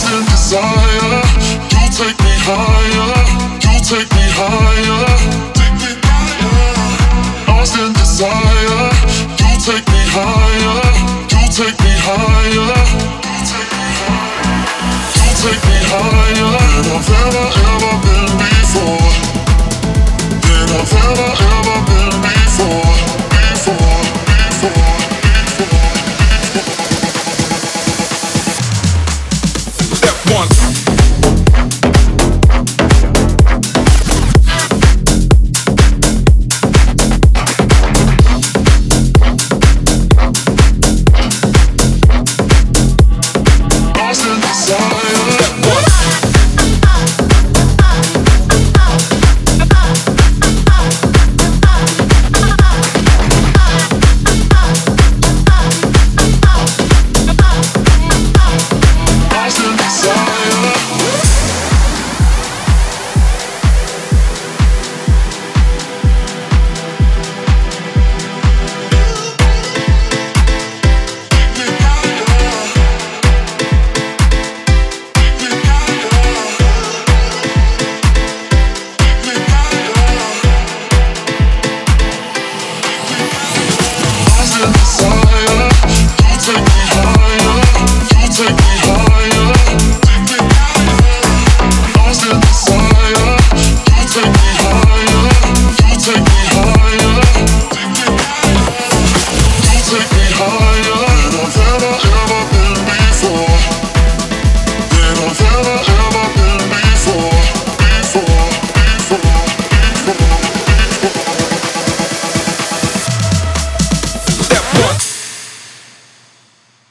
in desire. You take me higher. You take me higher. Take me higher. Lost in desire. You take me higher. You take me higher. You take me higher than I've ever been before. Than I've ever been before. Step one.